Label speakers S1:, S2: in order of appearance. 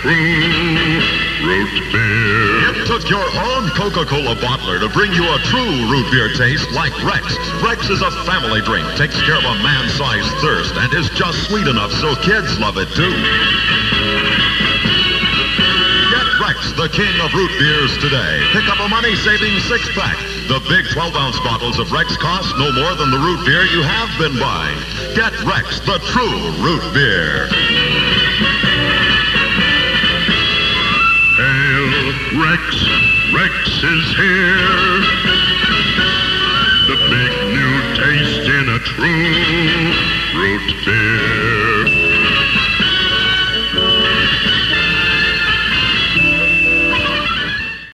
S1: true root beer.
S2: It took your own Coca-Cola bottler to bring you a true root beer taste like Rex. Rex is a family drink, takes care of a man-sized thirst, and is just sweet enough so kids love it too. Get Rex, the king of root beers today. Pick up a money-saving six-pack. The big 12-ounce bottles of Rex cost no more than the root beer you have been buying. Get Rex, the true root beer.
S1: Hail, Rex. Rex is here. The big new taste in a true root beer.